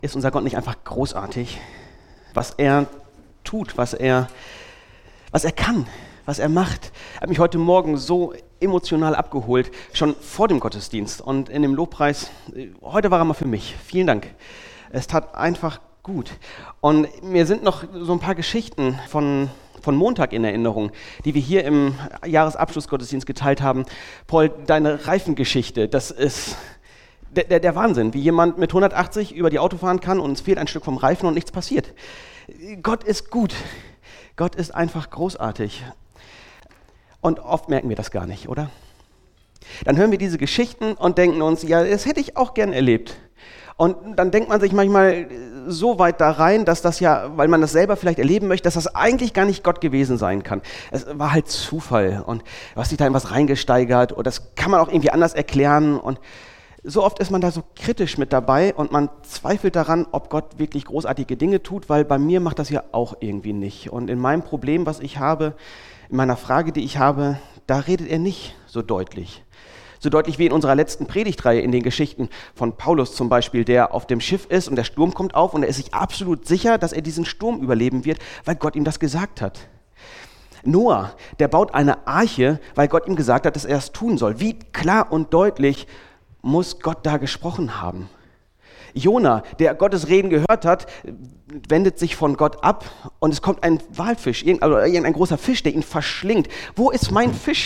Ist unser Gott nicht einfach großartig? Was er tut, was er kann, was er macht, hat mich heute Morgen so emotional abgeholt, schon vor dem Gottesdienst und in dem Lobpreis. Heute war er mal für mich. Vielen Dank. Es tat einfach gut. Und mir sind noch so ein paar Geschichten von Montag in Erinnerung, die wir hier im Jahresabschlussgottesdienst geteilt haben. Paul, deine Reifengeschichte, das ist der Wahnsinn, wie jemand mit 180 über die Auto fahren kann und es fehlt ein Stück vom Reifen und nichts passiert. Gott ist gut. Gott ist einfach großartig. Und oft merken wir das gar nicht, oder? Dann hören wir diese Geschichten und denken uns, ja, das hätte ich auch gern erlebt. Und dann denkt man sich manchmal so weit da rein, dass das ja, weil man das selber vielleicht erleben möchte, dass das eigentlich gar nicht Gott gewesen sein kann. Es war halt Zufall und du hast dich da in was reingesteigert oder das kann man auch irgendwie anders erklären. Und so oft ist man da so kritisch mit dabei und man zweifelt daran, ob Gott wirklich großartige Dinge tut, weil bei mir macht das ja auch irgendwie nicht. Und in meinem Problem, was ich habe, in meiner Frage, die ich habe, da redet er nicht so deutlich. So deutlich wie in unserer letzten Predigtreihe in den Geschichten von Paulus zum Beispiel, der auf dem Schiff ist und der Sturm kommt auf und er ist sich absolut sicher, dass er diesen Sturm überleben wird, weil Gott ihm das gesagt hat. Noah, der baut eine Arche, weil Gott ihm gesagt hat, dass er es tun soll. Wie klar und deutlich muss Gott da gesprochen haben. Jona, der Gottes Reden gehört hat, wendet sich von Gott ab und es kommt ein Walfisch, irgendein großer Fisch, der ihn verschlingt. Wo ist mein Fisch?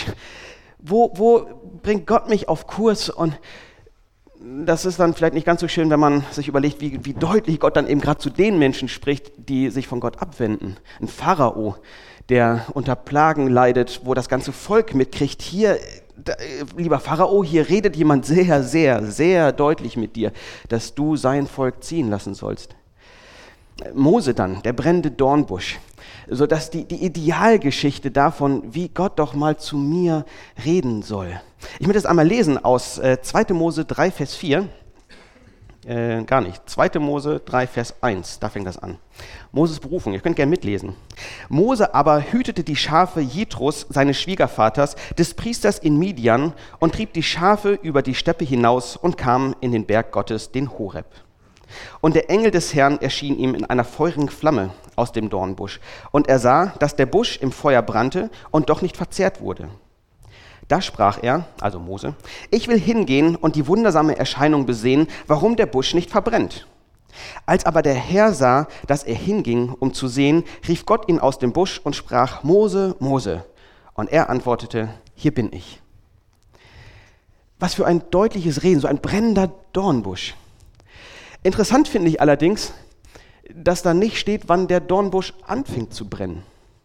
Wo bringt Gott mich auf Kurs? Und das ist dann vielleicht nicht ganz so schön, wenn man sich überlegt, wie deutlich Gott dann eben gerade zu den Menschen spricht, die sich von Gott abwenden. Ein Pharao, der unter Plagen leidet, wo das ganze Volk mitkriegt, hier, lieber Pharao, hier redet jemand sehr, sehr, sehr deutlich mit dir, dass du sein Volk ziehen lassen sollst. Mose dann, der brennende Dornbusch, sodass die Idealgeschichte davon, wie Gott doch mal zu mir reden soll. Ich möchte es einmal lesen aus 2. Mose 3, Vers 4. 2. Mose 3, Vers 1, da fängt das an. Moses Berufung, ihr könnt gerne mitlesen. Mose aber hütete die Schafe Jethros, seines Schwiegervaters, des Priesters in Midian und trieb die Schafe über die Steppe hinaus und kam in den Berg Gottes, den Horeb. Und der Engel des Herrn erschien ihm in einer feurigen Flamme aus dem Dornbusch. Und er sah, dass der Busch im Feuer brannte und doch nicht verzehrt wurde. Da sprach er, also Mose, ich will hingehen und die wundersame Erscheinung besehen, warum der Busch nicht verbrennt. Als aber der Herr sah, dass er hinging, um zu sehen, rief Gott ihn aus dem Busch und sprach, Mose, Mose. Und er antwortete, hier bin ich. Was für ein deutliches Reden, so ein brennender Dornbusch. Interessant finde ich allerdings, dass da nicht steht, wann der Dornbusch anfing zu brennen.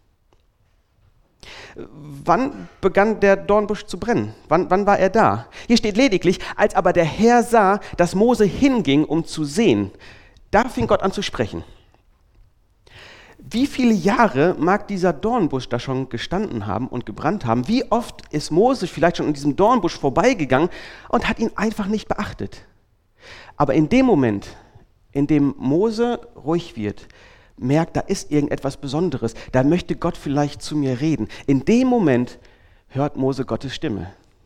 Wann begann der Dornbusch zu brennen? Wann war er da? Hier steht lediglich, als aber der Herr sah, dass Mose hinging, um zu sehen. Da fing Gott an zu sprechen. Wie viele Jahre mag dieser Dornbusch da schon gestanden haben und gebrannt haben? Wie oft ist Mose vielleicht schon an diesem Dornbusch vorbeigegangen und hat ihn einfach nicht beachtet? Aber in dem Moment, in dem Mose ruhig wird, merkt, da ist irgendetwas Besonderes, da möchte Gott vielleicht zu mir reden. In dem Moment hört Mose Gottes Stimme.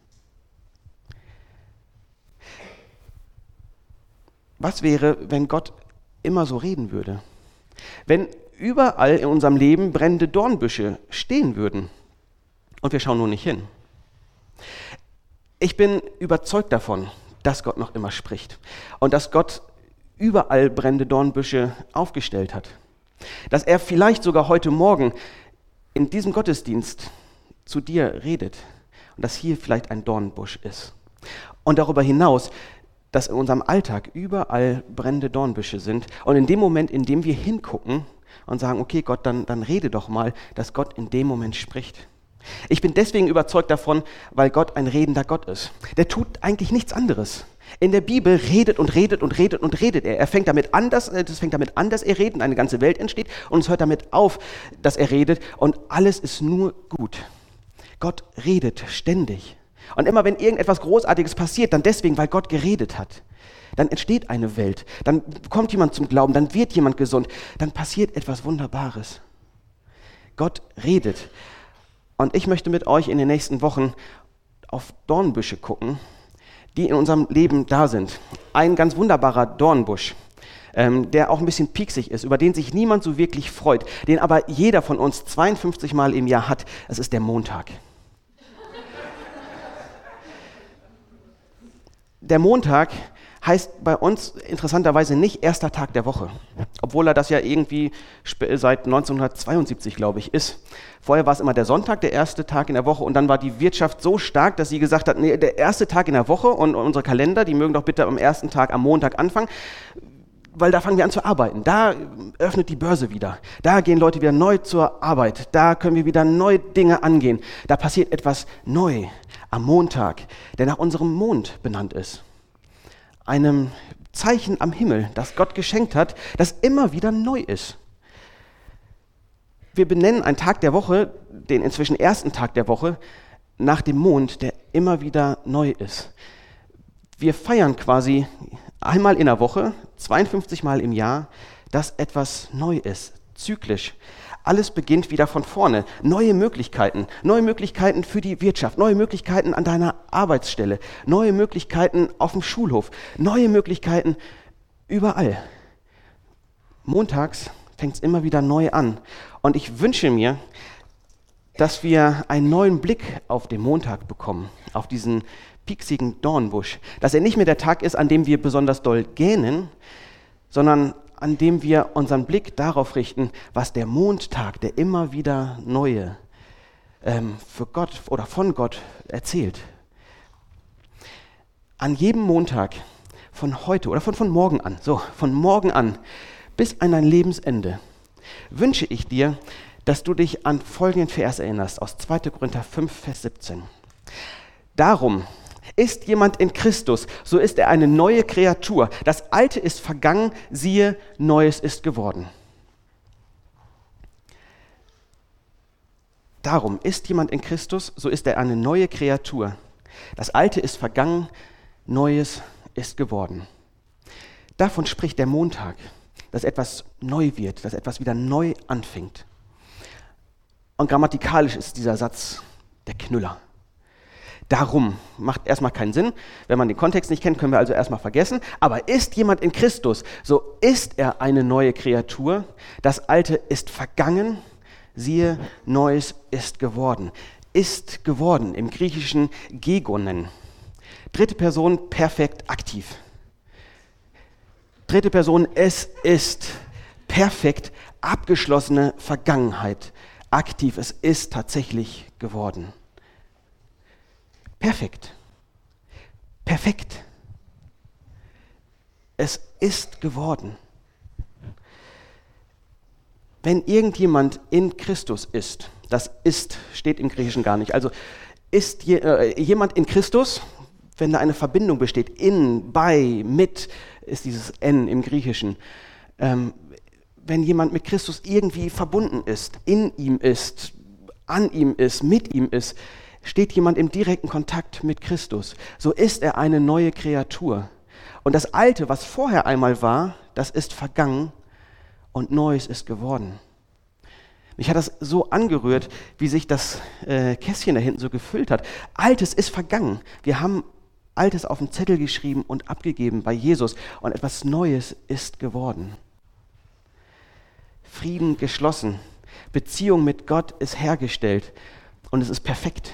Was wäre, wenn Gott immer so reden würde? Wenn überall in unserem Leben brennende Dornbüsche stehen würden und wir schauen nur nicht hin. Ich bin überzeugt davon, dass Gott noch immer spricht und dass Gott überall brennende Dornbüsche aufgestellt hat. Dass er vielleicht sogar heute Morgen in diesem Gottesdienst zu dir redet und dass hier vielleicht ein Dornbusch ist. Und darüber hinaus, dass in unserem Alltag überall brennende Dornbüsche sind und in dem Moment, in dem wir hingucken und sagen, okay Gott, dann rede doch mal, dass Gott in dem Moment spricht. Ich bin deswegen überzeugt davon, weil Gott ein redender Gott ist. Der tut eigentlich nichts anderes. In der Bibel redet und redet und redet und redet er. Es fängt damit an, dass er redet und eine ganze Welt entsteht und es hört damit auf, dass er redet und alles ist nur gut. Gott redet ständig. Und immer wenn irgendetwas Großartiges passiert, dann deswegen, weil Gott geredet hat. Dann entsteht eine Welt, dann kommt jemand zum Glauben, dann wird jemand gesund, dann passiert etwas Wunderbares. Gott redet. Und ich möchte mit euch in den nächsten Wochen auf Dornbüsche gucken, die in unserem Leben da sind. Ein ganz wunderbarer Dornbusch der auch ein bisschen pieksig ist, über den sich niemand so wirklich freut, den aber jeder von uns 52 Mal im Jahr hat. Es ist der Montag. Der Montag heißt bei uns interessanterweise nicht erster Tag der Woche, obwohl er das ja irgendwie seit 1972, glaube ich, ist. Vorher war es immer der Sonntag, der erste Tag in der Woche, und dann war die Wirtschaft so stark, dass sie gesagt hat, nee, der erste Tag in der Woche und unsere Kalender, die mögen doch bitte am ersten Tag am Montag anfangen, weil da fangen wir an zu arbeiten. Da öffnet die Börse wieder. Da gehen Leute wieder neu zur Arbeit. Da können wir wieder neue Dinge angehen. Da passiert etwas neu am Montag, der nach unserem Mond benannt ist. Einem Zeichen am Himmel, das Gott geschenkt hat, das immer wieder neu ist. Wir benennen einen Tag der Woche, den inzwischen ersten Tag der Woche, nach dem Mond, der immer wieder neu ist. Wir feiern quasi einmal in der Woche, 52 Mal im Jahr, dass etwas neu ist, zyklisch. Alles beginnt wieder von vorne. Neue Möglichkeiten für die Wirtschaft, neue Möglichkeiten an deiner Arbeitsstelle, neue Möglichkeiten auf dem Schulhof, neue Möglichkeiten überall. Montags fängt es immer wieder neu an. Und ich wünsche mir, dass wir einen neuen Blick auf den Montag bekommen, auf diesen pieksigen Dornbusch. Dass er nicht mehr der Tag ist, an dem wir besonders doll gähnen, sondern an dem wir unseren Blick darauf richten, was der Montag, der immer wieder Neue, für Gott oder von Gott erzählt. An jedem Montag von heute oder von morgen an bis an dein Lebensende wünsche ich dir, dass du dich an folgenden Vers erinnerst aus 2. Korinther 5, Vers 17. Darum ist jemand in Christus, so ist er eine neue Kreatur. Das Alte ist vergangen, siehe, Neues ist geworden. Darum ist jemand in Christus, so ist er eine neue Kreatur. Das Alte ist vergangen, Neues ist geworden. Davon spricht der Montag, dass etwas neu wird, dass etwas wieder neu anfängt. Und grammatikalisch ist dieser Satz der Knüller. Darum macht erstmal keinen Sinn. Wenn man den Kontext nicht kennt, können wir also erstmal vergessen. Aber ist jemand in Christus, so ist er eine neue Kreatur. Das Alte ist vergangen, siehe, Neues ist geworden. Ist geworden, im Griechischen gegonen. Dritte Person, perfekt aktiv. Dritte Person, es ist perfekt abgeschlossene Vergangenheit. Aktiv, es ist tatsächlich geworden. Perfekt. Perfekt. Es ist geworden. Wenn irgendjemand in Christus ist, das ist, steht im Griechischen gar nicht, also ist jemand in Christus, wenn da eine Verbindung besteht, in, bei, mit, ist dieses N im Griechischen. Wenn jemand mit Christus irgendwie verbunden ist, in ihm ist, an ihm ist, mit ihm ist, steht jemand im direkten Kontakt mit Christus. So ist er eine neue Kreatur. Und das Alte, was vorher einmal war, das ist vergangen und Neues ist geworden. Mich hat das so angerührt, wie sich das Kästchen da hinten so gefüllt hat. Altes ist vergangen. Wir haben Altes auf den Zettel geschrieben und abgegeben bei Jesus und etwas Neues ist geworden. Frieden geschlossen. Beziehung mit Gott ist hergestellt und es ist perfekt.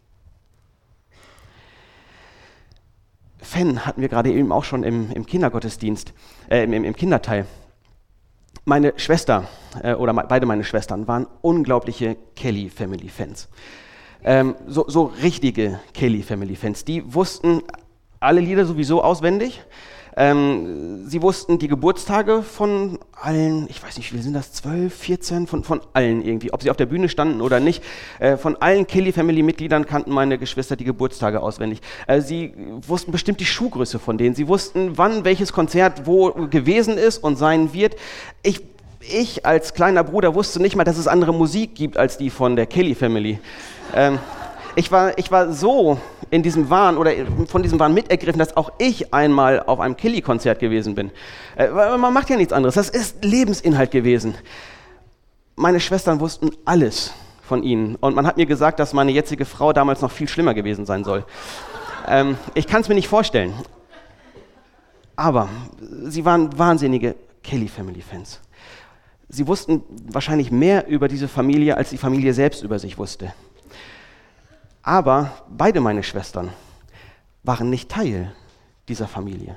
Fan hatten wir gerade eben auch schon im Kindergottesdienst, im Kinderteil. Meine Schwester oder beide meine Schwestern waren unglaubliche Kelly-Family-Fans. So richtige Kelly-Family-Fans. Die wussten alle Lieder sowieso auswendig. Sie wussten die Geburtstage von allen, ich weiß nicht, wie viele sind das, 12, 14, von allen irgendwie, ob sie auf der Bühne standen oder nicht. Von allen Kelly-Family-Mitgliedern kannten meine Geschwister die Geburtstage auswendig. Sie wussten bestimmt die Schuhgröße von denen. Sie wussten, wann welches Konzert wo gewesen ist und sein wird. Ich als kleiner Bruder wusste nicht mal, dass es andere Musik gibt als die von der Kelly-Family. Ich war so in diesem Wahn oder von diesem Wahn mitergriffen, dass auch ich einmal auf einem Kelly-Konzert gewesen bin. Weil man macht ja nichts anderes. Das ist Lebensinhalt gewesen. Meine Schwestern wussten alles von ihnen. Und man hat mir gesagt, dass meine jetzige Frau damals noch viel schlimmer gewesen sein soll. Ich kann es mir nicht vorstellen. Aber sie waren wahnsinnige Kelly Family Fans. Sie wussten wahrscheinlich mehr über diese Familie, als die Familie selbst über sich wusste. Aber beide meine Schwestern waren nicht Teil dieser Familie.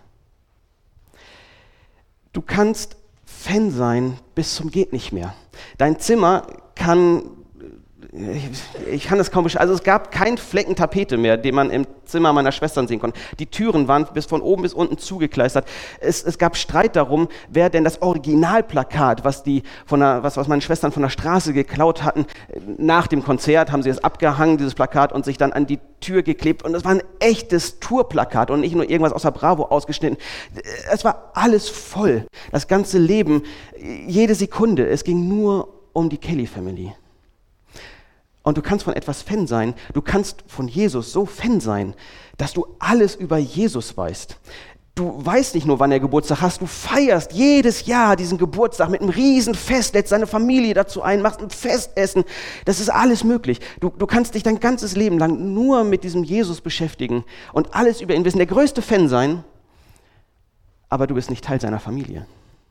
Du kannst Fan sein bis zum geht nicht mehr. Dein Zimmer kann, ich kann das kaum beschreiben, also es gab keinen Flecken Tapete mehr, den man im Zimmer meiner Schwestern sehen konnte. Die Türen waren von oben bis unten zugekleistert. Es gab Streit darum, wer denn das Originalplakat, was meine Schwestern von der Straße geklaut hatten, nach dem Konzert haben sie es abgehangen, dieses Plakat, und sich dann an die Tür geklebt. Und es war ein echtes Tourplakat und nicht nur irgendwas aus der Bravo ausgeschnitten. Es war alles voll. Das ganze Leben, jede Sekunde. Es ging nur um die Kelly Family. Und du kannst von etwas Fan sein, du kannst von Jesus so Fan sein, dass du alles über Jesus weißt. Du weißt nicht nur, wann er Geburtstag hat, du feierst jedes Jahr diesen Geburtstag mit einem riesen Fest, lädst deine Familie dazu ein, machst ein Festessen. Das ist alles möglich. Du kannst dich dein ganzes Leben lang nur mit diesem Jesus beschäftigen und alles über ihn wissen, der größte Fan sein, aber du bist nicht Teil seiner Familie.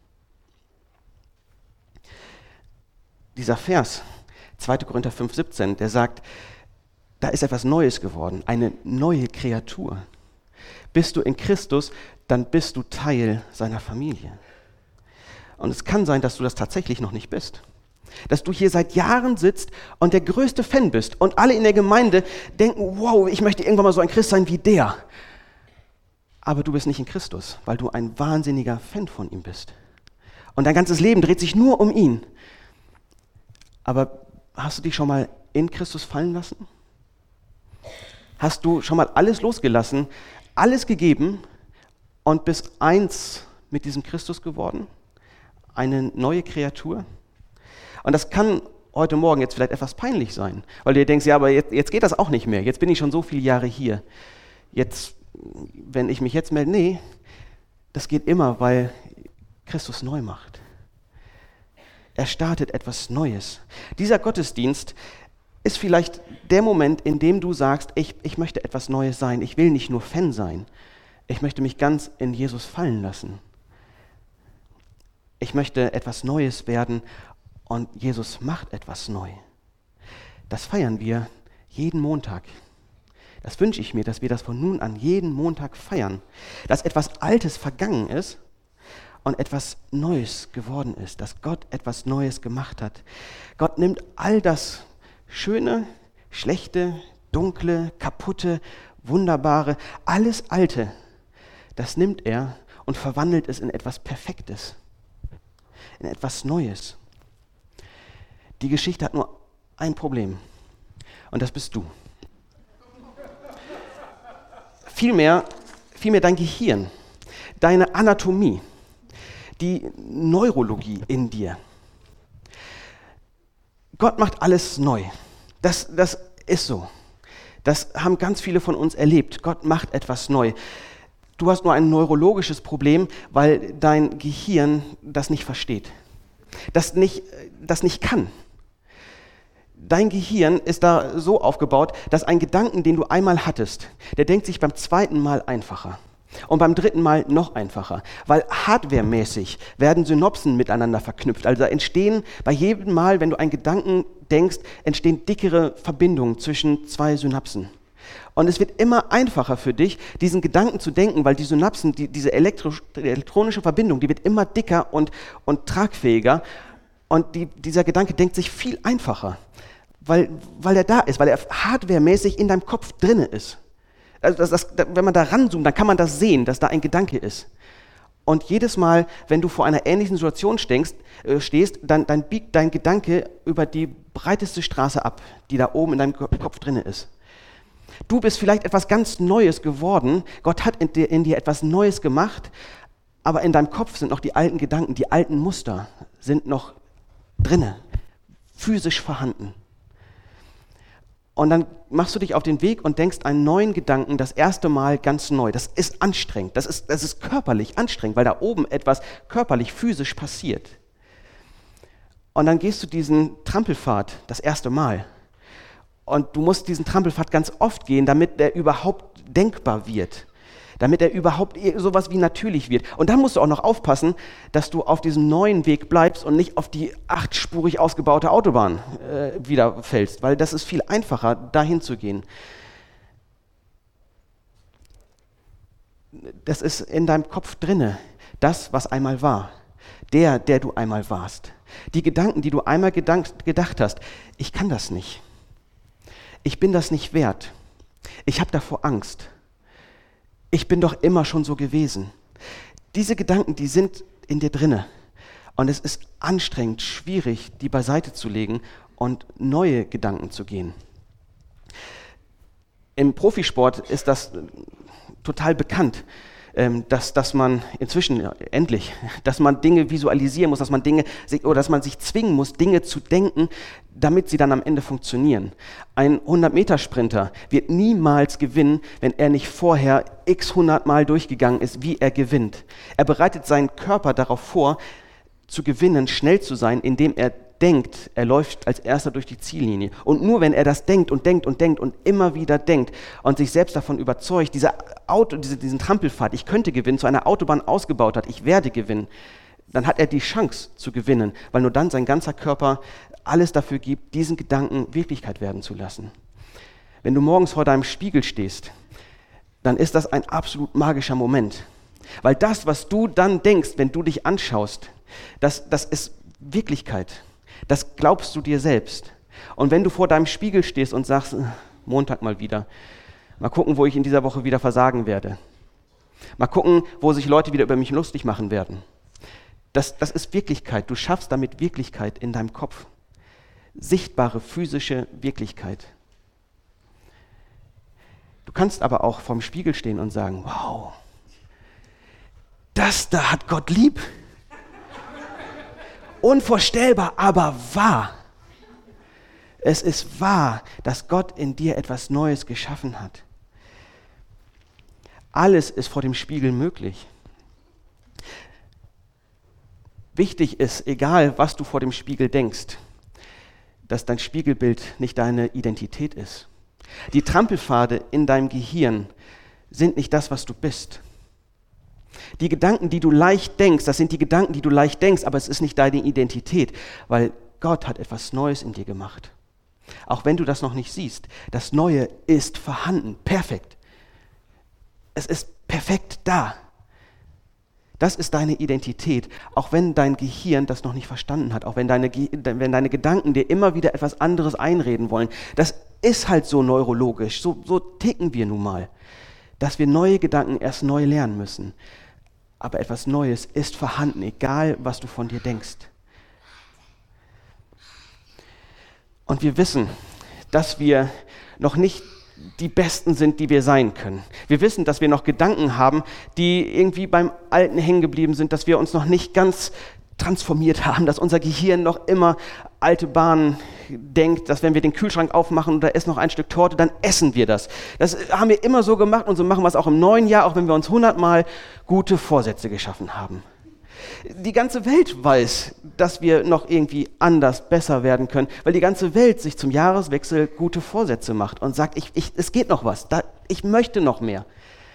Dieser Vers, 2. Korinther 5,17, der sagt, da ist etwas Neues geworden, eine neue Kreatur. Bist du in Christus, dann bist du Teil seiner Familie. Und es kann sein, dass du das tatsächlich noch nicht bist. Dass du hier seit Jahren sitzt und der größte Fan bist und alle in der Gemeinde denken, wow, ich möchte irgendwann mal so ein Christ sein wie der. Aber du bist nicht in Christus, weil du ein wahnsinniger Fan von ihm bist. Und dein ganzes Leben dreht sich nur um ihn. Aber hast du dich schon mal in Christus fallen lassen? Hast du schon mal alles losgelassen, alles gegeben und bist eins mit diesem Christus geworden? Eine neue Kreatur? Und das kann heute Morgen jetzt vielleicht etwas peinlich sein, weil du dir denkst, ja, aber jetzt geht das auch nicht mehr. Jetzt bin ich schon so viele Jahre hier. Jetzt, wenn ich mich jetzt melde, nee, das geht immer, weil Christus neu macht. Er startet etwas Neues. Dieser Gottesdienst ist vielleicht der Moment, in dem du sagst, ich möchte etwas Neues sein. Ich will nicht nur Fan sein. Ich möchte mich ganz in Jesus fallen lassen. Ich möchte etwas Neues werden und Jesus macht etwas neu. Das feiern wir jeden Montag. Das wünsche ich mir, dass wir das von nun an jeden Montag feiern. Dass etwas Altes vergangen ist und etwas Neues geworden ist, dass Gott etwas Neues gemacht hat. Gott nimmt all das Schöne, Schlechte, Dunkle, Kaputte, Wunderbare, alles Alte, das nimmt er und verwandelt es in etwas Perfektes, in etwas Neues. Die Geschichte hat nur ein Problem und das bist du. Vielmehr dein Gehirn, deine Anatomie, die Neurologie in dir. Gott macht alles neu. Das ist so. Das haben ganz viele von uns erlebt. Gott macht etwas neu. Du hast nur ein neurologisches Problem, weil dein Gehirn das nicht versteht. Das nicht kann. Dein Gehirn ist da so aufgebaut, dass ein Gedanken, den du einmal hattest, der denkt sich beim zweiten Mal einfacher. Und beim dritten Mal noch einfacher, weil hardwaremäßig werden Synapsen miteinander verknüpft. Also entstehen bei jedem Mal, wenn du einen Gedanken denkst, entstehen dickere Verbindungen zwischen zwei Synapsen. Und es wird immer einfacher für dich, diesen Gedanken zu denken, weil die Synapsen, diese elektronische Verbindung, die wird immer dicker und tragfähiger. Und dieser Gedanke denkt sich viel einfacher, weil er da ist, weil er hardwaremäßig in deinem Kopf drinne ist. Also wenn man da ranzoomt, dann kann man das sehen, dass da ein Gedanke ist. Und jedes Mal, wenn du vor einer ähnlichen Situation stehst, dann biegt dein Gedanke über die breiteste Straße ab, die da oben in deinem Kopf drin ist. Du bist vielleicht etwas ganz Neues geworden, Gott hat in dir etwas Neues gemacht, aber in deinem Kopf sind noch die alten Gedanken, die alten Muster sind noch drinne, physisch vorhanden. Und dann machst du dich auf den Weg und denkst einen neuen Gedanken das erste Mal ganz neu. Das ist anstrengend, das ist körperlich anstrengend, weil da oben etwas körperlich, physisch passiert. Und dann gehst du diesen Trampelpfad das erste Mal. Und du musst diesen Trampelpfad ganz oft gehen, damit der überhaupt denkbar wird. damit er überhaupt sowas wie natürlich wird. Und dann musst du auch noch aufpassen, dass du auf diesem neuen Weg bleibst und nicht auf die 8-spurig ausgebaute Autobahn wieder fällst, weil das ist viel einfacher, dahin zu gehen. Das ist in deinem Kopf drinne, das, was einmal war, der du einmal warst. Die Gedanken, die du einmal gedacht hast, ich kann das nicht. Ich bin das nicht wert. Ich habe davor Angst. Ich bin doch immer schon so gewesen. Diese Gedanken, die sind in dir drinne. Und es ist anstrengend, schwierig, die beiseite zu legen und neue Gedanken zu gehen. Im Profisport ist das total bekannt, dass man inzwischen endlich, dass man Dinge visualisieren muss, dass man sich zwingen muss, Dinge zu denken, damit sie dann am Ende funktionieren. Ein 100-Meter-Sprinter wird niemals gewinnen, wenn er nicht vorher x 100 Mal durchgegangen ist, wie er gewinnt. Er bereitet seinen Körper darauf vor, zu gewinnen, schnell zu sein, indem er denkt, er läuft als Erster durch die Ziellinie. Und nur wenn er das denkt und denkt und denkt und immer wieder denkt und sich selbst davon überzeugt, diesen Trampelpfad, ich könnte gewinnen, zu einer Autobahn ausgebaut hat, ich werde gewinnen, dann hat er die Chance zu gewinnen, weil nur dann sein ganzer Körper alles dafür gibt, diesen Gedanken Wirklichkeit werden zu lassen. Wenn du morgens vor deinem Spiegel stehst, dann ist das ein absolut magischer Moment. Weil das, was du dann denkst, wenn du dich anschaust, das ist Wirklichkeit. Das glaubst du dir selbst. Und wenn du vor deinem Spiegel stehst und sagst, Montag mal wieder, mal gucken, wo ich in dieser Woche wieder versagen werde. Mal gucken, wo sich Leute wieder über mich lustig machen werden. Das ist Wirklichkeit. Du schaffst damit Wirklichkeit in deinem Kopf. Sichtbare, physische Wirklichkeit. Du kannst aber auch vorm Spiegel stehen und sagen, wow, das da hat Gott lieb. Unvorstellbar, aber wahr. Es ist wahr, dass Gott in dir etwas Neues geschaffen hat. Alles ist vor dem Spiegel möglich. Wichtig ist, egal was du vor dem Spiegel denkst, dass dein Spiegelbild nicht deine Identität ist. Die Trampelpfade in deinem Gehirn sind nicht das, was du bist. Die Gedanken, die du leicht denkst, das sind die Gedanken, die du leicht denkst, aber es ist nicht deine Identität, weil Gott hat etwas Neues in dir gemacht. Auch wenn du das noch nicht siehst, das Neue ist vorhanden, perfekt. Es ist perfekt da. Das ist deine Identität, auch wenn dein Gehirn das noch nicht verstanden hat, auch wenn deine Gedanken dir immer wieder etwas anderes einreden wollen. Das ist halt so neurologisch, so ticken wir nun mal, dass wir neue Gedanken erst neu lernen müssen. Aber etwas Neues ist vorhanden, egal was du von dir denkst. Und wir wissen, dass wir noch nicht die Besten sind, die wir sein können. Wir wissen, dass wir noch Gedanken haben, die irgendwie beim Alten hängen geblieben sind, dass wir uns noch nicht ganz transformiert haben, dass unser Gehirn noch immer alte Bahnen denkt, dass wenn wir den Kühlschrank aufmachen und da ist noch ein Stück Torte, dann essen wir das. Das haben wir immer so gemacht und so machen wir es auch im neuen Jahr, auch wenn wir uns 100-mal gute Vorsätze geschaffen haben. Die ganze Welt weiß, dass wir noch irgendwie anders, besser werden können, weil die ganze Welt sich zum Jahreswechsel gute Vorsätze macht und sagt, es geht noch was, ich möchte noch mehr.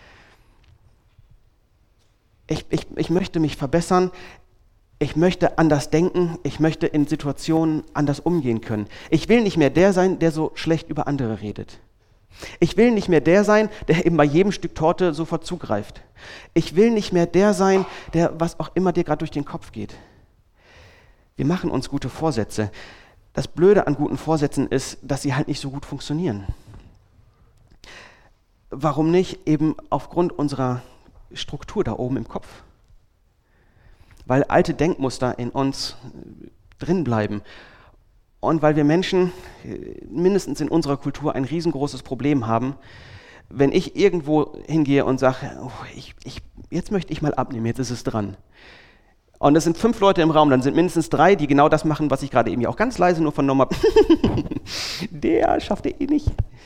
Ich möchte mich verbessern, ich möchte anders denken, ich möchte in Situationen anders umgehen können. Ich will nicht mehr der sein, der so schlecht über andere redet. Ich will nicht mehr der sein, der eben bei jedem Stück Torte sofort zugreift. Ich will nicht mehr der sein, der was auch immer dir gerade durch den Kopf geht. Wir machen uns gute Vorsätze. Das Blöde an guten Vorsätzen ist, dass sie halt nicht so gut funktionieren. Warum nicht? Eben aufgrund unserer Struktur da oben im Kopf. Weil alte Denkmuster in uns drin bleiben. Und weil wir Menschen, mindestens in unserer Kultur, ein riesengroßes Problem haben, wenn ich irgendwo hingehe und sage, jetzt möchte ich mal abnehmen, jetzt ist es dran. Und es sind 5 Leute im Raum, dann sind mindestens 3, die genau das machen, was ich gerade eben auch ganz leise nur vernommen habe. Der schafft eh nicht.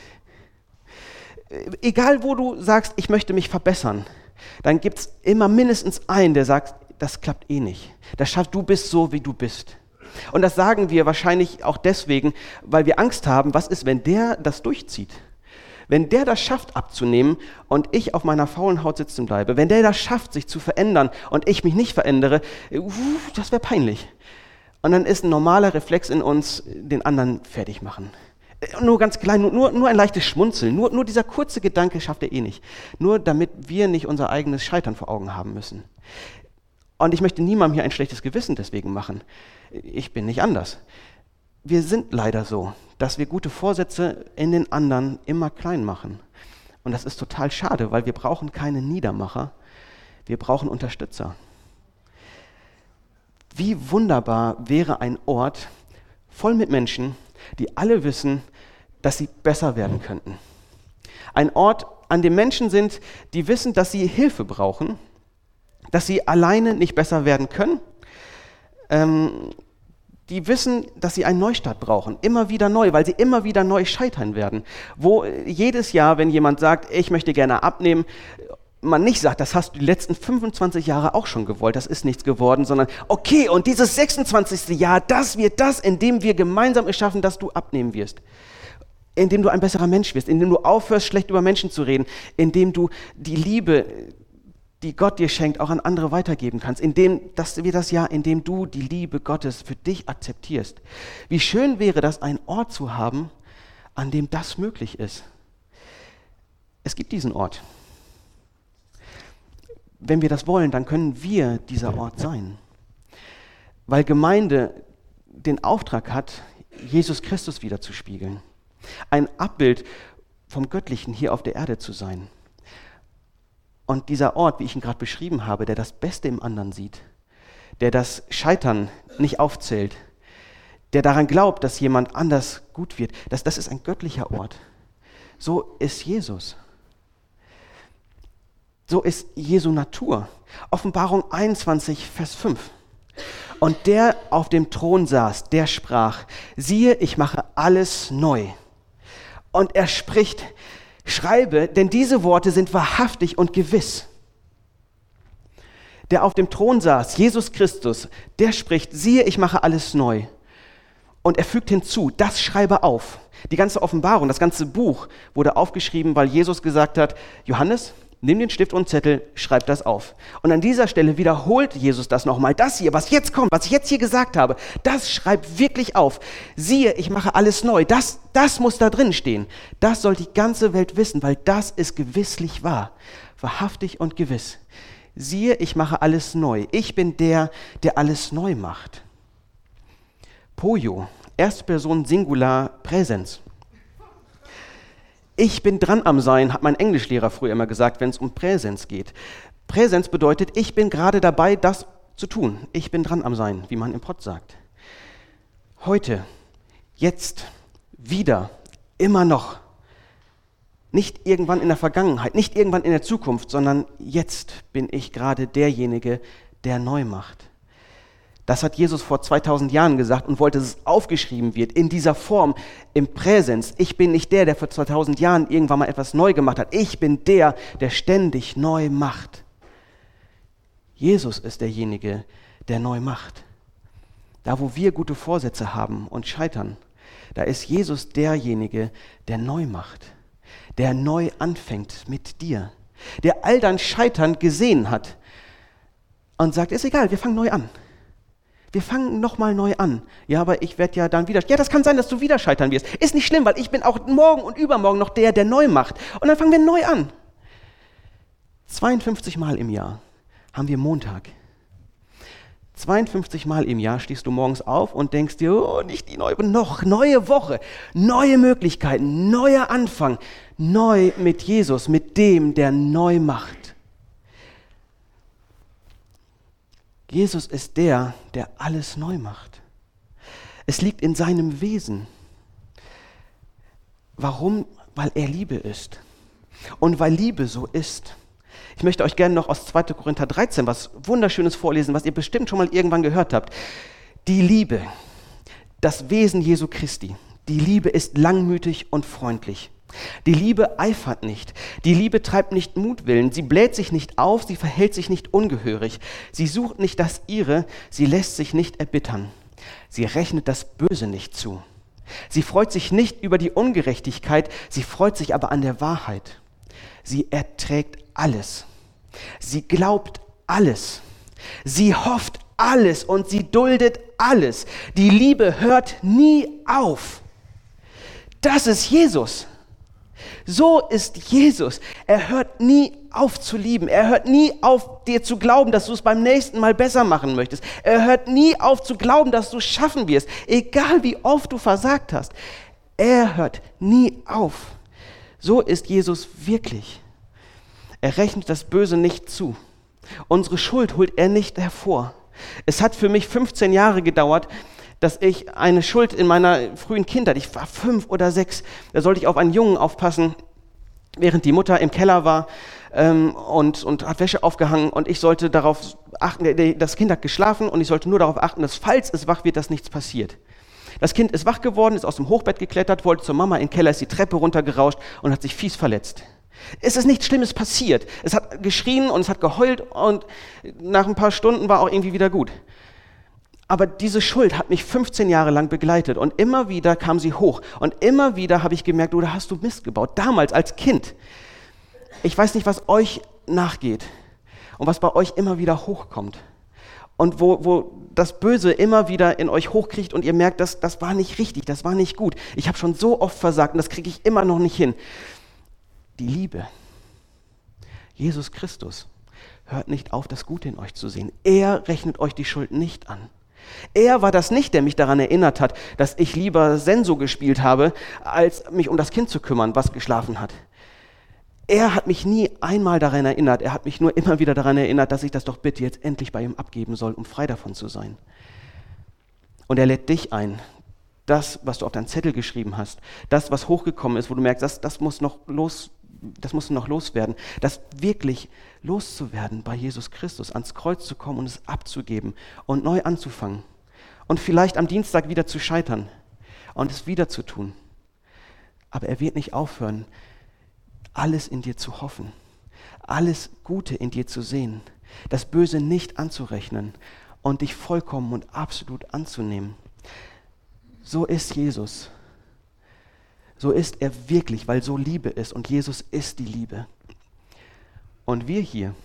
Egal, wo du sagst, ich möchte mich verbessern, dann gibt es immer mindestens einen, der sagt, das klappt eh nicht. Du bist so, wie du bist. Und das sagen wir wahrscheinlich auch deswegen, weil wir Angst haben, was ist, wenn der das durchzieht? Wenn der das schafft abzunehmen und ich auf meiner faulen Haut sitzen bleibe, wenn der das schafft, sich zu verändern und ich mich nicht verändere, das wäre peinlich. Und dann ist ein normaler Reflex in uns, den anderen fertig machen. Nur ganz klein, nur ein leichtes Schmunzeln, nur dieser kurze Gedanke schafft er eh nicht. Nur damit wir nicht unser eigenes Scheitern vor Augen haben müssen. Und ich möchte niemandem hier ein schlechtes Gewissen deswegen machen. Ich bin nicht anders. Wir sind leider so, dass wir gute Vorsätze in den anderen immer klein machen. Und das ist total schade, weil wir brauchen keine Niedermacher, wir brauchen Unterstützer. Wie wunderbar wäre ein Ort voll mit Menschen, die alle wissen, dass sie besser werden könnten. Ein Ort, an dem Menschen sind, die wissen, dass sie Hilfe brauchen, dass sie alleine nicht besser werden können, die wissen, dass sie einen Neustart brauchen, immer wieder neu, weil sie immer wieder neu scheitern werden. Wo jedes Jahr, wenn jemand sagt, ich möchte gerne abnehmen, man nicht sagt, das hast du die letzten 25 Jahre auch schon gewollt, das ist nichts geworden, sondern okay, und dieses 26. Jahr, das wird das, in dem wir gemeinsam es schaffen, dass du abnehmen wirst. Indem du ein besserer Mensch wirst, indem du aufhörst, schlecht über Menschen zu reden, indem du die Liebe, die Gott dir schenkt, auch an andere weitergeben kannst, das wird das Jahr, in dem du die Liebe Gottes für dich akzeptierst. Wie schön wäre das, einen Ort zu haben, an dem das möglich ist. Es gibt diesen Ort. Wenn wir das wollen, dann können wir dieser Ort sein. Weil Gemeinde den Auftrag hat, Jesus Christus widerzuspiegeln. Ein Abbild vom Göttlichen hier auf der Erde zu sein. Und dieser Ort, wie ich ihn gerade beschrieben habe, der das Beste im anderen sieht, der das Scheitern nicht aufzählt, der daran glaubt, dass jemand anders gut wird, das ist ein göttlicher Ort. So ist Jesus. So ist Jesu Natur. Offenbarung 21, Vers 5. Und der auf dem Thron saß, der sprach, siehe, ich mache alles neu. Und er spricht, schreibe, denn diese Worte sind wahrhaftig und gewiss. Der auf dem Thron saß, Jesus Christus, der spricht, siehe, ich mache alles neu. Und er fügt hinzu, das schreibe auf. Die ganze Offenbarung, das ganze Buch wurde aufgeschrieben, weil Jesus gesagt hat, Johannes, nimm den Stift und Zettel, schreib das auf. Und an dieser Stelle wiederholt Jesus das nochmal. Das hier, was jetzt kommt, was ich jetzt hier gesagt habe, das schreib wirklich auf. Siehe, ich mache alles neu. Das muss da drin stehen. Das soll die ganze Welt wissen, weil das ist gewisslich wahr. Wahrhaftig und gewiss. Siehe, ich mache alles neu. Ich bin der alles neu macht. Poio, erste Person Singular Präsens. Ich bin dran am Sein, hat mein Englischlehrer früher immer gesagt, wenn es um Präsenz geht. Präsenz bedeutet, ich bin gerade dabei, das zu tun. Ich bin dran am Sein, wie man im Pott sagt. Heute, jetzt, wieder, immer noch. Nicht irgendwann in der Vergangenheit, nicht irgendwann in der Zukunft, sondern jetzt bin ich gerade derjenige, der neu macht. Das hat Jesus vor 2000 Jahren gesagt und wollte, dass es aufgeschrieben wird, in dieser Form, im Präsens. Ich bin nicht der vor 2000 Jahren irgendwann mal etwas neu gemacht hat. Ich bin der ständig neu macht. Jesus ist derjenige, der neu macht. Da, wo wir gute Vorsätze haben und scheitern, da ist Jesus derjenige, der neu macht, der neu anfängt mit dir, der all dein Scheitern gesehen hat und sagt, ist egal, wir fangen neu an. Wir fangen nochmal neu an. Ja, aber ich werde ja dann wieder... Ja, das kann sein, dass du wieder scheitern wirst. Ist nicht schlimm, weil ich bin auch morgen und übermorgen noch der neu macht. Und dann fangen wir neu an. 52 Mal im Jahr haben wir Montag. 52 Mal im Jahr stehst du morgens auf und denkst dir, oh, nicht die neue Woche, neue Möglichkeiten, neuer Anfang, neu mit Jesus, mit dem, der neu macht. Jesus ist der alles neu macht. Es liegt in seinem Wesen. Warum? Weil er Liebe ist. Und weil Liebe so ist. Ich möchte euch gerne noch aus 2. Korinther 13 was Wunderschönes vorlesen, was ihr bestimmt schon mal irgendwann gehört habt. Die Liebe, das Wesen Jesu Christi. Die Liebe ist langmütig und freundlich. Die Liebe eifert nicht, die Liebe treibt nicht Mutwillen, sie bläht sich nicht auf, sie verhält sich nicht ungehörig, sie sucht nicht das Ihre, sie lässt sich nicht erbittern, sie rechnet das Böse nicht zu. Sie freut sich nicht über die Ungerechtigkeit, sie freut sich aber an der Wahrheit. Sie erträgt alles. Sie glaubt alles. Sie hofft alles und sie duldet alles. Die Liebe hört nie auf. Das ist Jesus. So ist Jesus. Er hört nie auf zu lieben. Er hört nie auf, dir zu glauben, dass du es beim nächsten Mal besser machen möchtest. Er hört nie auf zu glauben, dass du es schaffen wirst, egal wie oft du versagt hast. Er hört nie auf. So ist Jesus wirklich. Er rechnet das Böse nicht zu. Unsere Schuld holt er nicht hervor. Es hat für mich 15 Jahre gedauert, dass ich eine Schuld in meiner frühen Kindheit, ich war 5 oder 6, da sollte ich auf einen Jungen aufpassen, während die Mutter im Keller war und hat Wäsche aufgehangen und ich sollte darauf achten, das Kind hat geschlafen und ich sollte nur darauf achten, dass falls es wach wird, dass nichts passiert. Das Kind ist wach geworden, ist aus dem Hochbett geklettert, wollte zur Mama in den Keller, ist die Treppe runtergerauscht und hat sich fies verletzt. Es ist nichts Schlimmes passiert. Es hat geschrien und es hat geheult und nach ein paar Stunden war auch irgendwie wieder gut. Aber diese Schuld hat mich 15 Jahre lang begleitet und immer wieder kam sie hoch. Und immer wieder habe ich gemerkt, da hast du Mist gebaut. Damals als Kind. Ich weiß nicht, was euch nachgeht und was bei euch immer wieder hochkommt. Und wo das Böse immer wieder in euch hochkriegt und ihr merkt, das war nicht richtig, das war nicht gut. Ich habe schon so oft versagt und das kriege ich immer noch nicht hin. Die Liebe, Jesus Christus, hört nicht auf, das Gute in euch zu sehen. Er rechnet euch die Schuld nicht an. Er war das nicht, der mich daran erinnert hat, dass ich lieber Senso gespielt habe, als mich um das Kind zu kümmern, was geschlafen hat. Er hat mich nie einmal daran erinnert, er hat mich nur immer wieder daran erinnert, dass ich das doch bitte jetzt endlich bei ihm abgeben soll, um frei davon zu sein. Und er lädt dich ein, das, was du auf deinen Zettel geschrieben hast, das, was hochgekommen ist, wo du merkst, das muss noch loswerden, das wirklich loszuwerden bei Jesus Christus, ans Kreuz zu kommen und es abzugeben und neu anzufangen und vielleicht am Dienstag wieder zu scheitern und es wieder zu tun. Aber er wird nicht aufhören, alles in dir zu hoffen, alles Gute in dir zu sehen, das Böse nicht anzurechnen und dich vollkommen und absolut anzunehmen. So ist Jesus. So ist er wirklich, weil so Liebe ist und Jesus ist die Liebe. Und wir hier,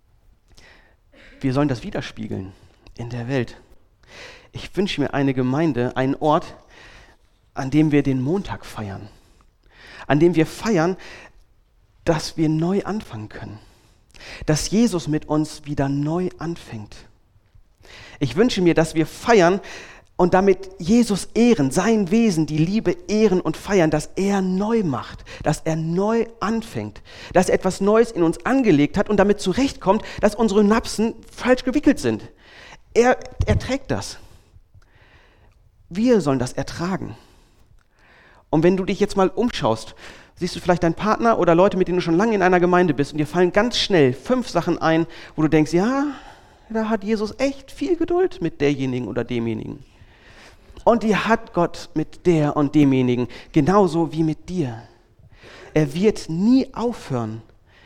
wir sollen das widerspiegeln in der Welt. Ich wünsche mir eine Gemeinde, einen Ort, an dem wir den Montag feiern. An dem wir feiern, dass wir neu anfangen können. Dass Jesus mit uns wieder neu anfängt. Ich wünsche mir, dass wir feiern und damit Jesus ehren, sein Wesen, die Liebe ehren und feiern, dass er neu macht, dass er neu anfängt, dass er etwas Neues in uns angelegt hat und damit zurechtkommt, dass unsere Synapsen falsch gewickelt sind. Er trägt das. Wir sollen das ertragen. Und wenn du dich jetzt mal umschaust, siehst du vielleicht deinen Partner oder Leute, mit denen du schon lange in einer Gemeinde bist und dir fallen ganz schnell 5 Sachen ein, wo du denkst, ja, da hat Jesus echt viel Geduld mit derjenigen oder demjenigen. Und die hat Gott mit der und demjenigen, genauso wie mit dir. Er wird nie aufhören,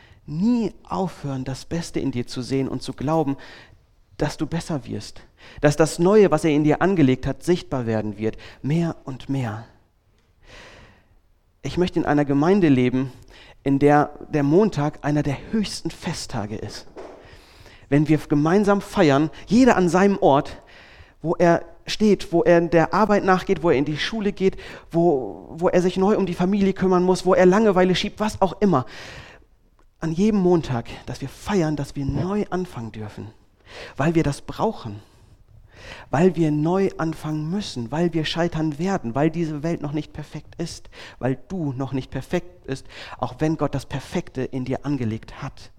das Beste in dir zu sehen und zu glauben, dass du besser wirst, dass das Neue, was er in dir angelegt hat, sichtbar werden wird, mehr und mehr. Ich möchte in einer Gemeinde leben, in der der Montag einer der höchsten Festtage ist. Wenn wir gemeinsam feiern, jeder an seinem Ort, wo er steht, wo er der Arbeit nachgeht, wo er in die Schule geht, wo er sich neu um die Familie kümmern muss, wo er Langeweile schiebt, was auch immer. An jedem Montag, dass wir feiern, dass wir neu anfangen dürfen, weil wir das brauchen, weil wir neu anfangen müssen, weil wir scheitern werden, weil diese Welt noch nicht perfekt ist, weil du noch nicht perfekt bist, auch wenn Gott das Perfekte in dir angelegt hat.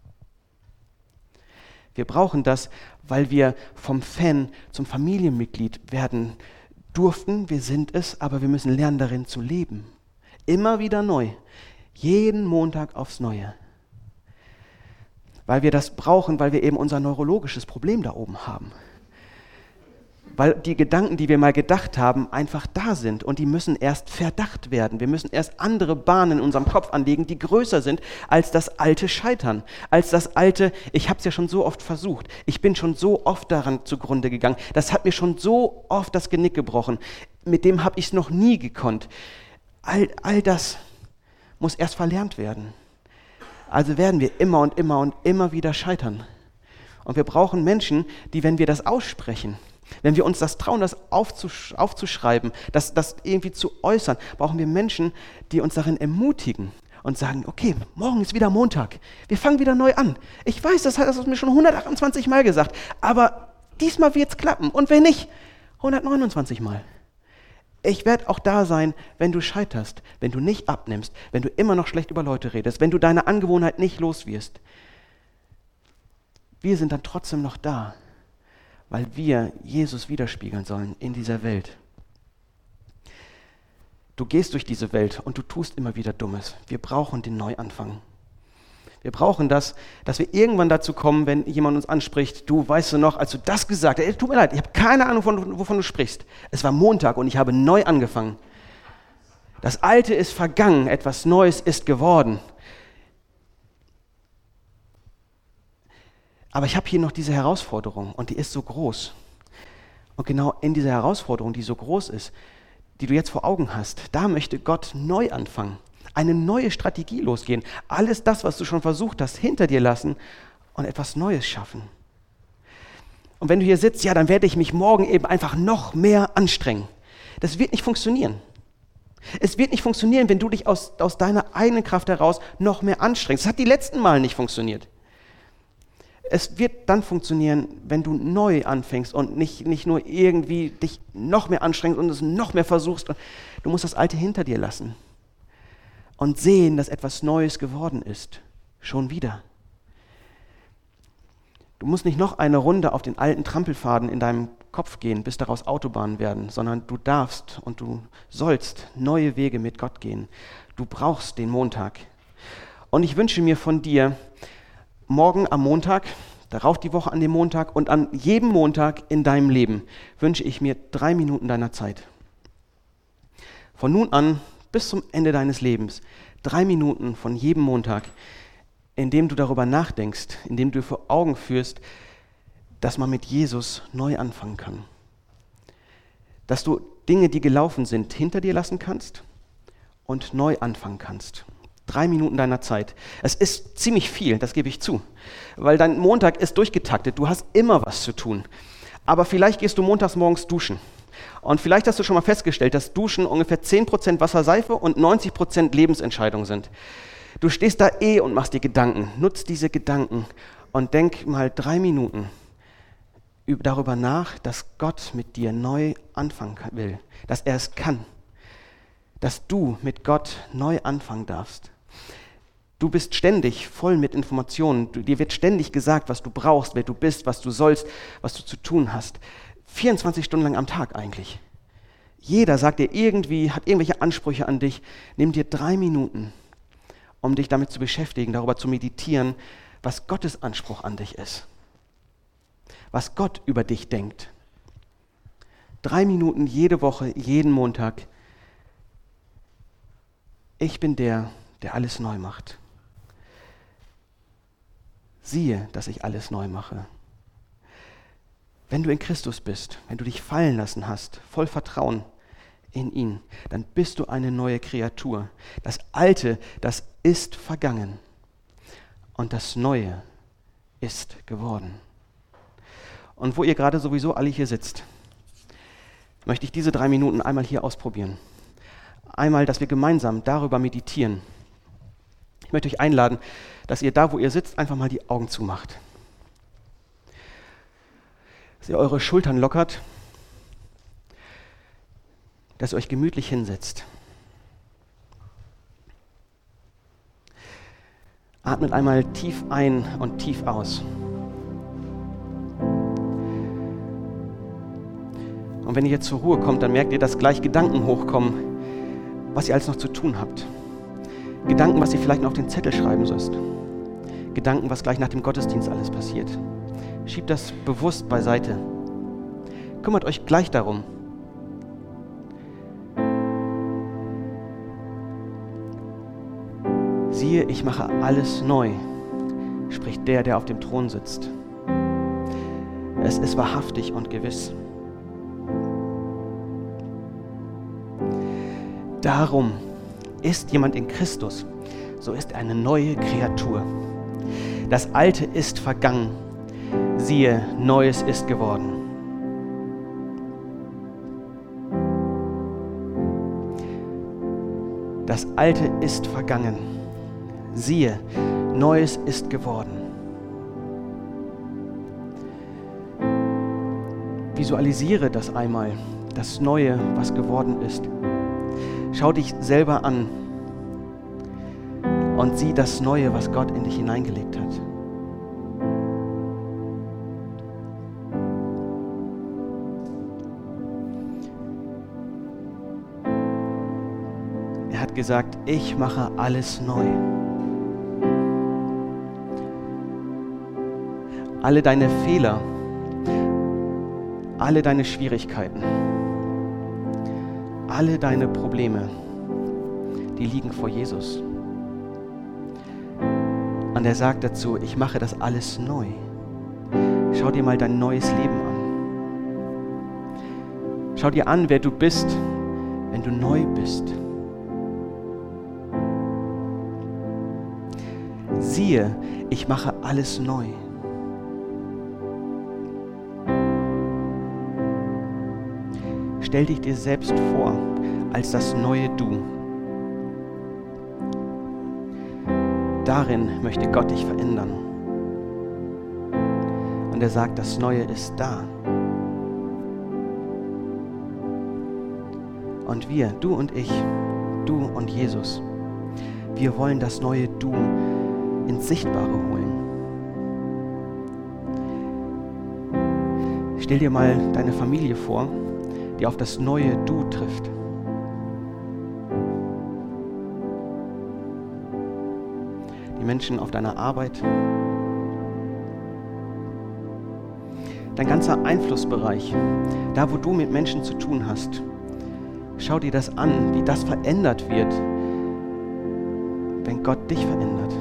Wir brauchen das, weil wir vom Fan zum Familienmitglied werden durften. Wir sind es, aber wir müssen lernen, darin zu leben. Immer wieder neu. Jeden Montag aufs Neue. Weil wir das brauchen, weil wir eben unser neurologisches Problem da oben haben. weil die Gedanken, die wir mal gedacht haben, einfach da sind und die müssen erst verdacht werden. Wir müssen erst andere Bahnen in unserem Kopf anlegen, die größer sind als das alte Scheitern, als das alte, ich habe es ja schon so oft versucht, ich bin schon so oft daran zugrunde gegangen, das hat mir schon so oft das Genick gebrochen, mit dem habe ich es noch nie gekonnt. All das muss erst verlernt werden. Also werden wir immer und immer und immer wieder scheitern. Und wir brauchen Menschen, die, wenn wir das aussprechen, wenn wir uns das trauen, das aufzuschreiben, das irgendwie zu äußern, brauchen wir Menschen, die uns darin ermutigen und sagen, okay, morgen ist wieder Montag, wir fangen wieder neu an. Ich weiß, das hast du mir schon 128 Mal gesagt, aber diesmal wird es klappen. Und wenn nicht, 129 Mal. Ich werde auch da sein, wenn du scheiterst, wenn du nicht abnimmst, wenn du immer noch schlecht über Leute redest, wenn du deine Angewohnheit nicht los wirst. Wir sind dann trotzdem noch da, weil wir Jesus widerspiegeln sollen in dieser Welt. Du gehst durch diese Welt und du tust immer wieder Dummes. Wir brauchen den Neuanfang. Wir brauchen das, dass wir irgendwann dazu kommen, wenn jemand uns anspricht, du, weißt du noch, als du das gesagt hast, tut mir leid, ich habe keine Ahnung, wovon du sprichst. Es war Montag und ich habe neu angefangen. Das Alte ist vergangen, etwas Neues ist geworden. Aber ich habe hier noch diese Herausforderung und die ist so groß. Und genau in dieser Herausforderung, die so groß ist, die du jetzt vor Augen hast, da möchte Gott neu anfangen, eine neue Strategie losgehen. Alles das, was du schon versucht hast, hinter dir lassen und etwas Neues schaffen. Und wenn du hier sitzt, ja, dann werde ich mich morgen eben einfach noch mehr anstrengen. Das wird nicht funktionieren. Es wird nicht funktionieren, wenn du dich aus deiner eigenen Kraft heraus noch mehr anstrengst. Das hat die letzten Mal nicht funktioniert. Es wird dann funktionieren, wenn du neu anfängst und nicht nur irgendwie dich noch mehr anstrengst und es noch mehr versuchst. Du musst das Alte hinter dir lassen und sehen, dass etwas Neues geworden ist. Schon wieder. Du musst nicht noch eine Runde auf den alten Trampelpfaden in deinem Kopf gehen, bis daraus Autobahnen werden, sondern du darfst und du sollst neue Wege mit Gott gehen. Du brauchst den Montag. Und ich wünsche mir von dir, morgen am Montag, darauf die Woche an dem Montag und an jedem Montag in deinem Leben wünsche ich mir 3 Minuten deiner Zeit. Von nun an bis zum Ende deines Lebens 3 Minuten von jedem Montag, in dem du darüber nachdenkst, in dem du vor Augen führst, dass man mit Jesus neu anfangen kann. Dass du Dinge, die gelaufen sind, hinter dir lassen kannst und neu anfangen kannst. 3 Minuten deiner Zeit. Es ist ziemlich viel, das gebe ich zu, weil dein Montag ist durchgetaktet, du hast immer was zu tun. Aber vielleicht gehst du montags morgens duschen und vielleicht hast du schon mal festgestellt, dass Duschen ungefähr 10% Wasserseife und 90% Lebensentscheidung sind. Du stehst da und machst dir Gedanken, nutz diese Gedanken und denk mal 3 Minuten darüber nach, dass Gott mit dir neu anfangen will, dass er es kann, dass du mit Gott neu anfangen darfst. Du bist ständig voll mit Informationen. Dir wird ständig gesagt, was du brauchst, wer du bist, was du sollst, was du zu tun hast. 24 Stunden lang am Tag eigentlich. Jeder sagt dir irgendwie, hat irgendwelche Ansprüche an dich. Nimm dir 3 Minuten, um dich damit zu beschäftigen, darüber zu meditieren, was Gottes Anspruch an dich ist. Was Gott über dich denkt. 3 Minuten jede Woche, jeden Montag. Ich bin der alles neu macht. Siehe, dass ich alles neu mache. Wenn du in Christus bist, wenn du dich fallen lassen hast, voll Vertrauen in ihn, dann bist du eine neue Kreatur. Das Alte, das ist vergangen und das Neue ist geworden. Und wo ihr gerade sowieso alle hier sitzt, möchte ich diese 3 Minuten einmal hier ausprobieren. Einmal, dass wir gemeinsam darüber meditieren. Ich möchte euch einladen, dass ihr da, wo ihr sitzt, einfach mal die Augen zumacht. Dass ihr eure Schultern lockert, dass ihr euch gemütlich hinsetzt. Atmet einmal tief ein und tief aus. Und wenn ihr jetzt zur Ruhe kommt, dann merkt ihr, dass gleich Gedanken hochkommen, was ihr alles noch zu tun habt. Gedanken, was ihr vielleicht noch auf den Zettel schreiben sollt. Gedanken, was gleich nach dem Gottesdienst alles passiert. Schiebt das bewusst beiseite. Kümmert euch gleich darum. Siehe, ich mache alles neu, spricht der auf dem Thron sitzt. Es ist wahrhaftig und gewiss. Darum ist jemand in Christus, so ist er eine neue Kreatur. Das Alte ist vergangen, siehe, Neues ist geworden. Das Alte ist vergangen, siehe, Neues ist geworden. Visualisiere das einmal, das Neue, was geworden ist. Schau dich selber an und sieh das Neue, was Gott in dich hineingelegt hat. Er hat gesagt, ich mache alles neu. Alle deine Fehler, alle deine Schwierigkeiten, alle deine Probleme, die liegen vor Jesus. Und er sagt dazu, ich mache das alles neu. Schau dir mal dein neues Leben an. Schau dir an, wer du bist, wenn du neu bist. Siehe, ich mache alles neu. Stell dich dir selbst vor als das neue Du. Darin möchte Gott dich verändern. Und er sagt, das Neue ist da. Und wir, du und ich, du und Jesus, wir wollen das neue Du ins Sichtbare holen. Stell dir mal deine Familie vor, die auf das neue Du trifft. Die Menschen auf deiner Arbeit. Dein ganzer Einflussbereich, da wo du mit Menschen zu tun hast. Schau dir das an, wie das verändert wird, wenn Gott dich verändert.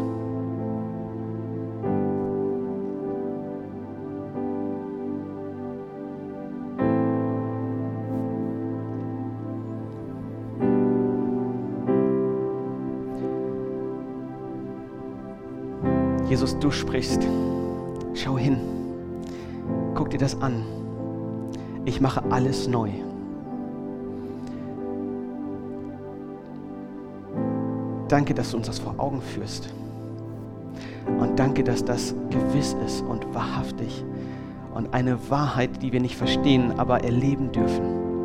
Jesus, du sprichst. Schau hin. Guck dir das an. Ich mache alles neu. Danke, dass du uns das vor Augen führst. Und danke, dass das gewiss ist und wahrhaftig. Und eine Wahrheit, die wir nicht verstehen, aber erleben dürfen.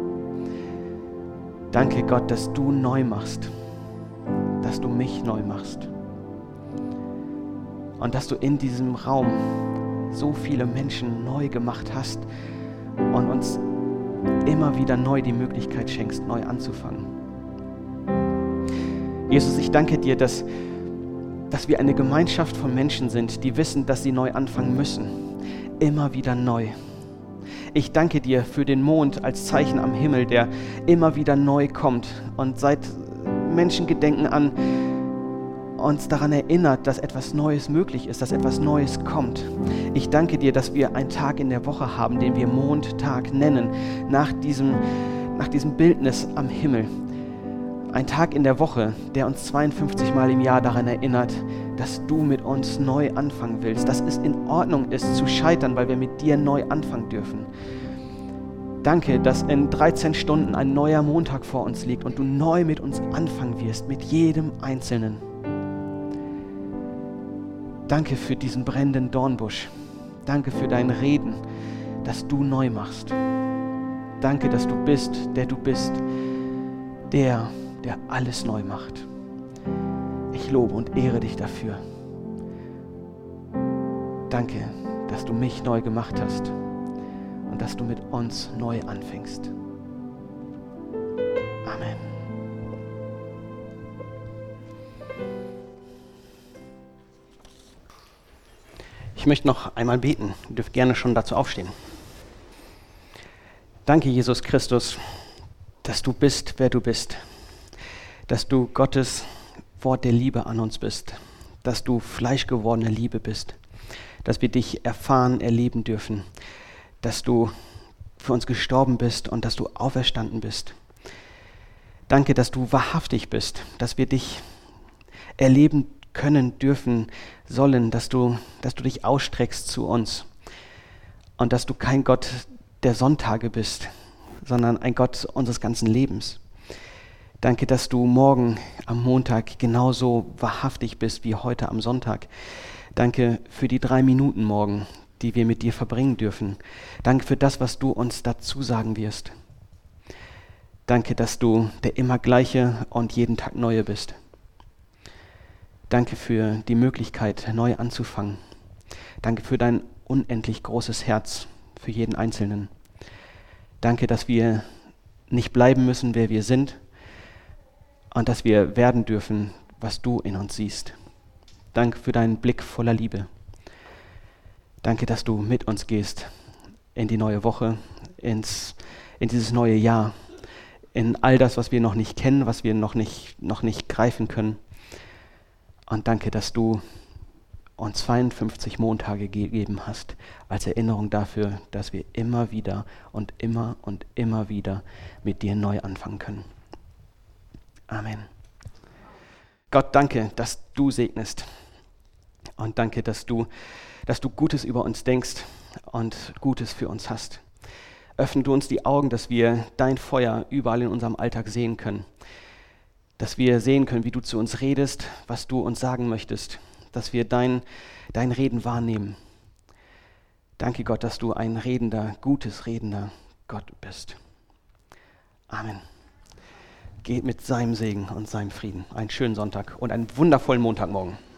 Danke, Gott, dass du neu machst. Dass du mich neu machst. Und dass du in diesem Raum so viele Menschen neu gemacht hast und uns immer wieder neu die Möglichkeit schenkst, neu anzufangen. Jesus, ich danke dir, dass wir eine Gemeinschaft von Menschen sind, die wissen, dass sie neu anfangen müssen. Immer wieder neu. Ich danke dir für den Mond als Zeichen am Himmel, der immer wieder neu kommt und seit Menschengedenken an uns daran erinnert, dass etwas Neues möglich ist, dass etwas Neues kommt. Ich danke dir, dass wir einen Tag in der Woche haben, den wir Mondtag nennen, nach diesem Bildnis am Himmel. Ein Tag in der Woche, der uns 52 Mal im Jahr daran erinnert, dass du mit uns neu anfangen willst, dass es in Ordnung ist, zu scheitern, weil wir mit dir neu anfangen dürfen. Danke, dass in 13 Stunden ein neuer Montag vor uns liegt und du neu mit uns anfangen wirst, mit jedem Einzelnen. Danke für diesen brennenden Dornbusch. Danke für dein Reden, dass du neu machst. Danke, dass du bist, der alles neu macht. Ich lobe und ehre dich dafür. Danke, dass du mich neu gemacht hast und dass du mit uns neu anfängst. Amen. Ich möchte noch einmal beten. Ihr dürft gerne schon dazu aufstehen. Danke, Jesus Christus, dass du bist, wer du bist, dass du Gottes Wort der Liebe an uns bist, dass du fleischgewordene Liebe bist, dass wir dich erfahren, erleben dürfen, dass du für uns gestorben bist und dass du auferstanden bist. Danke, dass du wahrhaftig bist, dass wir dich erleben können, dürfen, sollen, dass du dich ausstreckst zu uns und dass du kein Gott der Sonntage bist, sondern ein Gott unseres ganzen Lebens. Danke, dass du morgen am Montag genauso wahrhaftig bist wie heute am Sonntag. Danke für die 3 Minuten morgen, die wir mit dir verbringen dürfen. Danke für das, was du uns dazu sagen wirst. Danke, dass du der immer gleiche und jeden Tag neue bist. Danke für die Möglichkeit, neu anzufangen. Danke für dein unendlich großes Herz für jeden Einzelnen. Danke, dass wir nicht bleiben müssen, wer wir sind und dass wir werden dürfen, was du in uns siehst. Danke für deinen Blick voller Liebe. Danke, dass du mit uns gehst in die neue Woche, in dieses neue Jahr, in all das, was wir noch nicht kennen, was wir noch nicht greifen können. Und danke, dass du uns 52 Montage gegeben hast, als Erinnerung dafür, dass wir immer wieder und immer wieder mit dir neu anfangen können. Amen. Gott, danke, dass du segnest. Und danke, dass du Gutes über uns denkst und Gutes für uns hast. Öffne du uns die Augen, dass wir dein Feuer überall in unserem Alltag sehen können. Dass wir sehen können, wie du zu uns redest, was du uns sagen möchtest. Dass wir dein Reden wahrnehmen. Danke Gott, dass du ein gutes redender Gott bist. Amen. Geht mit seinem Segen und seinem Frieden. Einen schönen Sonntag und einen wundervollen Montagmorgen.